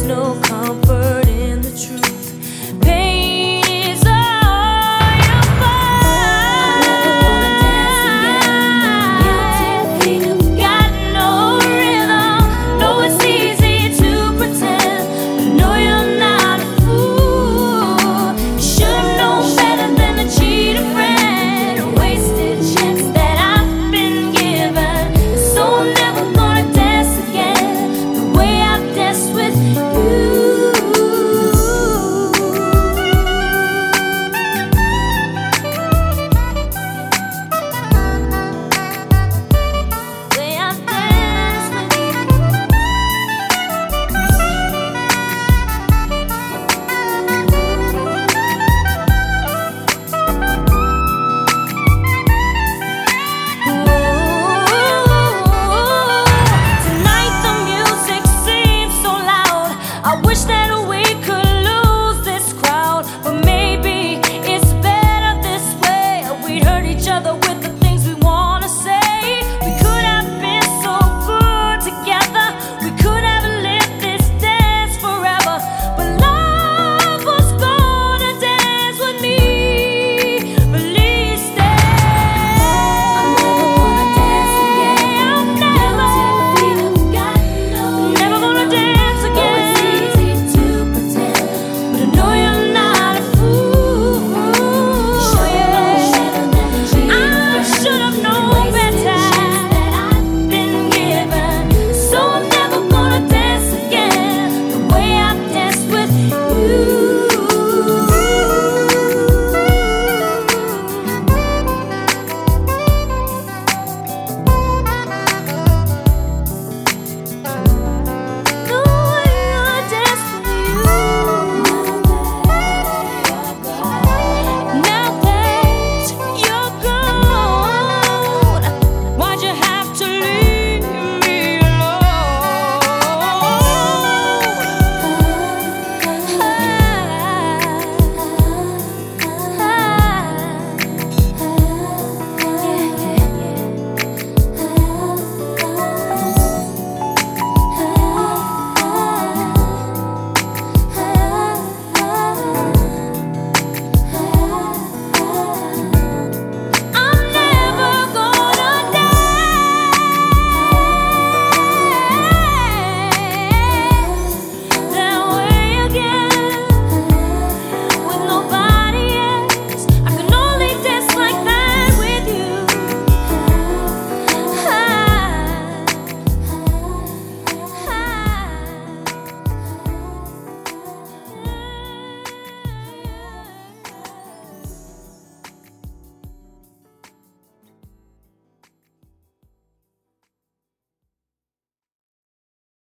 no comfort in the truth. Pain is all you find. I'm never gonna dance again. Guilty feet have got no rhythm. No, it's easy to pretend, but no, you're not a fool. You should've known better than to cheat a friend. Wasted chance that I've been given. So I'm never gonna dance again the way I've danced with you. Way I've danced with you. Tonight the music seems so loud. I wish that